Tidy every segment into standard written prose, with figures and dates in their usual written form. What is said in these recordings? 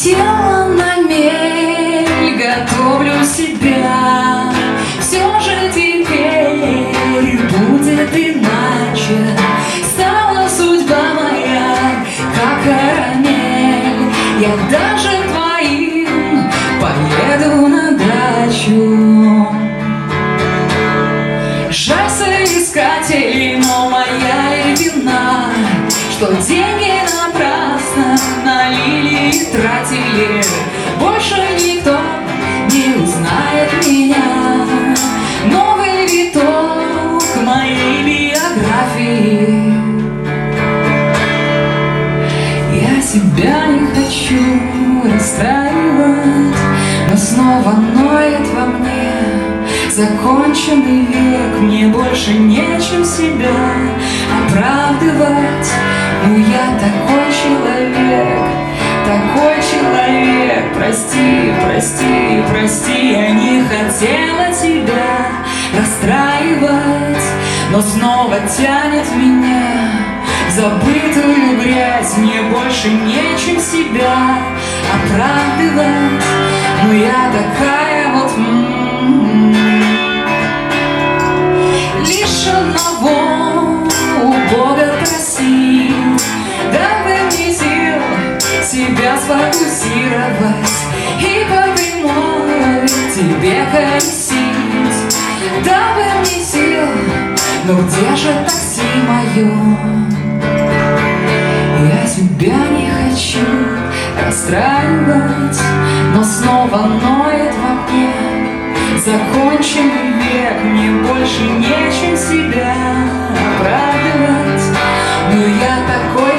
Села на мель, готовлю себя. Все же теперь будет иначе. Стала судьба моя, как карамель. Я даже к твоим поеду на дачу. Жаль соискателей, но моя ли вина, что деньги напрасно налили и тратили. Больше никто не узнает меня. Новый виток моей биографии. Я себя не хочу расстраивать, но снова ноет во мне законченный век. Мне больше нечем себя оправдывать. Ну я такой человек, прости, прости, прости. Я не хотела тебя расстраивать, но снова тянет меня в забытую грязь. Мне больше нечем себя оправдывать. Ну я такая вот лишь одного у Бога проси, дай мне сил себя сфокусировать и по прямой тебе колесить. Дай мне сил, но где же такси мое? Я тебя не хочу расстраивать, но снова ноет во мне законченный век. Мне больше нечем себя оправдывать. Но я такой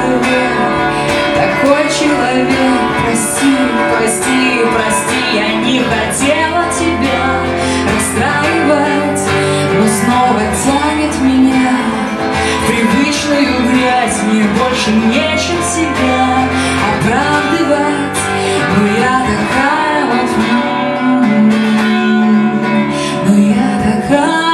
человек, прости, прости, прости. Я не хотела тебя расстраивать, но снова тянет меня в привычную грязь. Мне больше нечем себя оправдывать. Но я такая вот, но я такая.